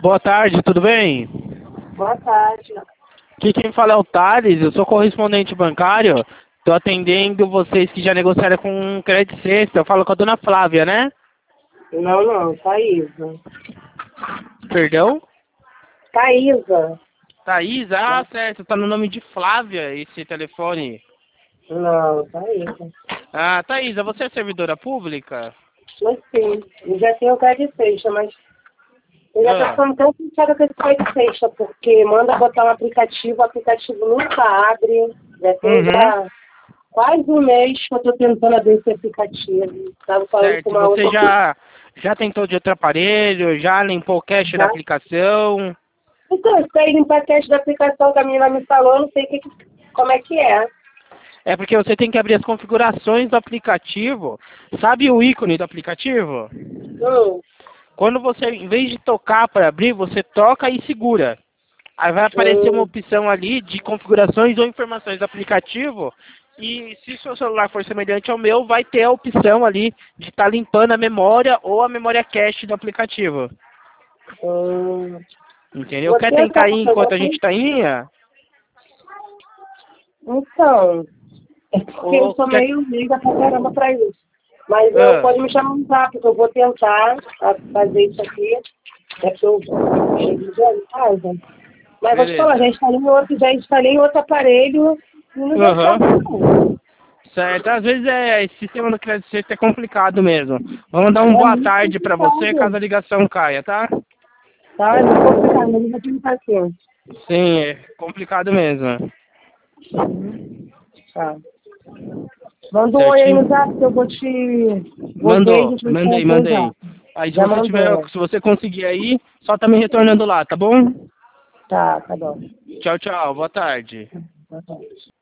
Boa tarde, tudo bem? Boa tarde. Aqui quem fala é o Thales, eu sou correspondente bancário. Estou atendendo vocês que já negociaram com o Credit Sexta. Eu falo com a dona Flávia, né? Não, Thaísa. Perdão? Thaísa. Thaís? Ah, certo, tá no nome de Flávia esse telefone. Não, Thaísa. Ah, Thaísa, você é servidora pública? Mas sim, eu já tenho o Credit Sexta, mas eu já tô ficando tão cansada com esse Credit Sexta, porque manda botar um aplicativo, o aplicativo nunca abre. Já tem já quase um mês que eu tô tentando abrir esse aplicativo. Tava falando com Certo, uma você outra já tentou de outro aparelho, já limpou o cache da já. aplicação? Então, eu sei limpar a teste da aplicação que a menina me falou, não sei como é que é. É porque você tem que abrir as configurações do aplicativo. Sabe o ícone do aplicativo? Hum, Quando você, em vez de tocar para abrir, você toca e segura. Aí vai aparecer uma hum, opção ali de configurações ou informações do aplicativo. E se seu celular for semelhante ao meu, vai ter a opção ali de estar limpando a memória ou a memória cache do aplicativo. hum. Entendeu? Vou Quer tentar tentar, ir eu vou enquanto a gente tentar. tá aí? Então, é porque eu Ou sou quer... meio leiga pra caramba pra isso. Mas eu Ah, pode me chamar no zap, que eu vou tentar fazer isso aqui. É que eu cheguei já em casa. Mas vou te falar, beleza. já instalei em outro aparelho e não deu certo, não. Aham. Certo, às vezes esse sistema do crédito sexto é complicado mesmo. Vamos dar uma É boa muito tarde para você caso complicado. a ligação caia, tá? Tá? É muito complicado, mas eu vou tentar aqui. Sim, é complicado mesmo. Tá. Manda um oi aí no Certinho? zap que eu vou te... Vou ver e a Mandou, gente vai falar mandei, pelo mandei. zap. Aí Já mandou. se você conseguir aí, só tá me retornando lá, tá bom? Tá bom. Tchau, tchau, boa tarde. Tá bom.